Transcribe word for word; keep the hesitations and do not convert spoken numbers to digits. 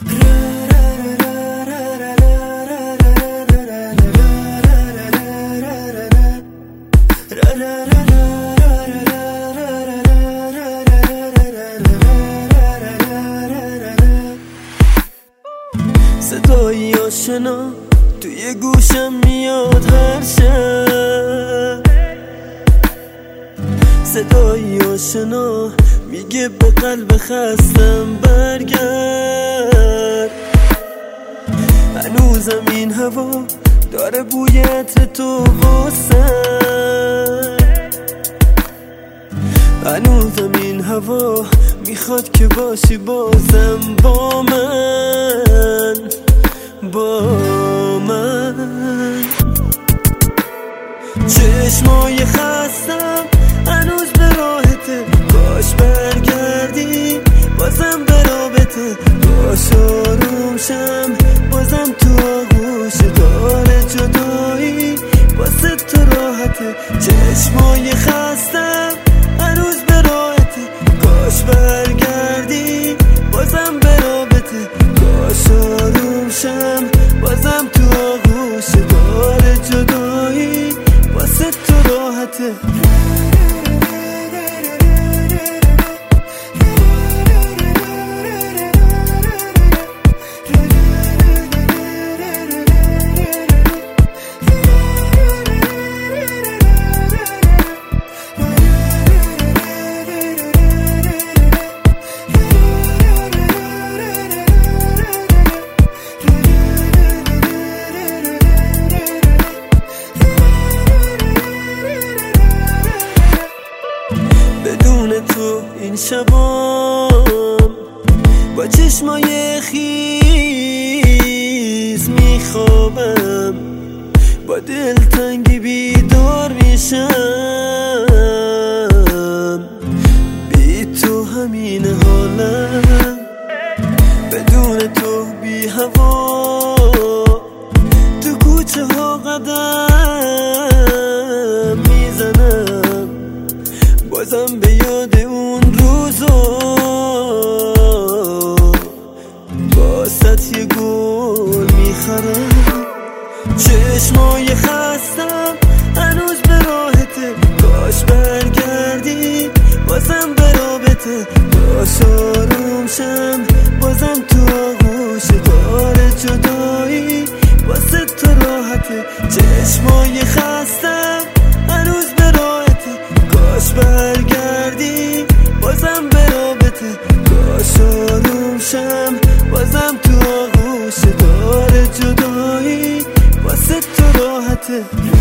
صدایی آشنا توی گوشم میاد هر شب، صدایی آشنا میگه به قلب خستم برگرد. هنوزم این هوا داره بوی عطر تو واسم، هنوزم این هوا میخواد که باشی بازم با من، با من. چشمای خستم هنوز به راحته، کاش برگردی بازم به رابطه، کاش آروم شم بازم تو آغوش داره جدایی واسه تو راحته. چشمای خستم هنوز به راحته، کاش برگردی بازم به رابطه، کاش آروم شم بازم تو آغوش داره جدایی واسه تو راحته. بدون تو این شبام با چشمای خیز میخوابم، با دلتنگی بیدار میشم، بی تو همین حالم، بدون تو بی هوا تو کوچه ها قدم میزنم، بازم به یاد اون روزا با ست یه گل میخرم. چشمای خستم هنوز به راحته، کاش برگردی بازم به رابطه، کاش آروم شم بازم تو آغوش داره جدایی واسه تو راحته. چشمای خستم هنوز به راحته، کاش برگردی بازم به رابطه، کاش آروم شم بازم تو آغوش داره جدایی واسه تو راحته.